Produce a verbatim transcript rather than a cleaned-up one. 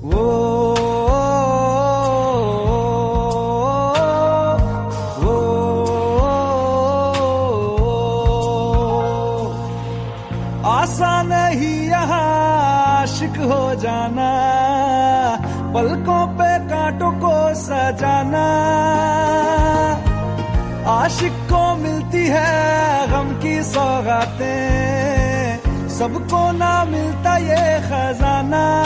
वो वो आसान नहीं यहाँ आशिक हो जाना, पलकों पे कांटों को सजाना। आशिक को मिलती है गम की सौगातें, सबको ना मिलता ये खजाना।